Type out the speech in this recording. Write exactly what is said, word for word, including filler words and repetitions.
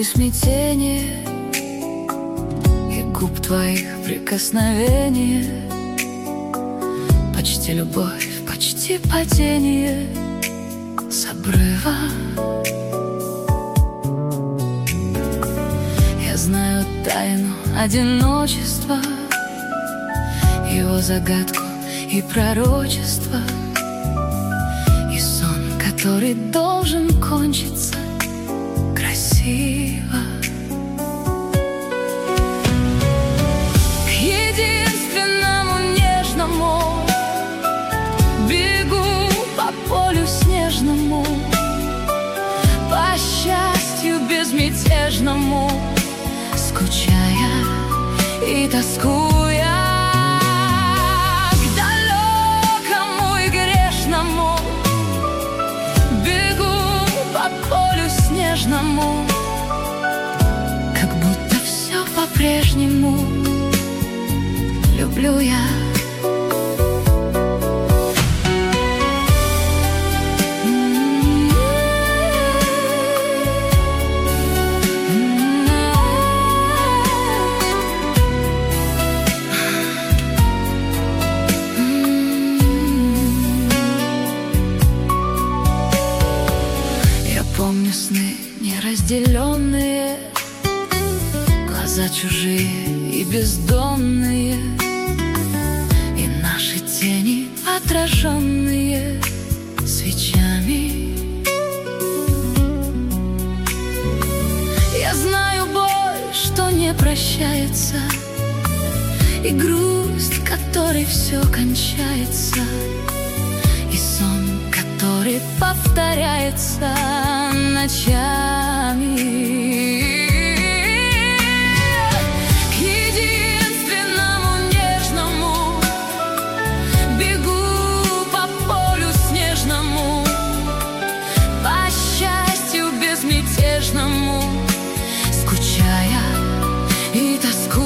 смятение и губ твоих прикосновение. Почти любовь, почти падение с обрыва. Я знаю тайну одиночества, его загадку и пророчество, и сон, который должен кончиться красиво. К единственному нежному бегу по полю снежному, по счастью безмятежному, скучая и тоскуя. К далекому и грешному бегу по полю снежному, как будто все по-прежнему люблю я. Помню сны неразделенные, глаза чужие и бездонные, и наши тени, отраженные свечами. Я знаю боль, что не прощается, и грусть, которой все кончается, и сон, который повторяется ночами. К единственному нежному бегу по полю снежному, по счастью безмятежному, скучая и тоскуя.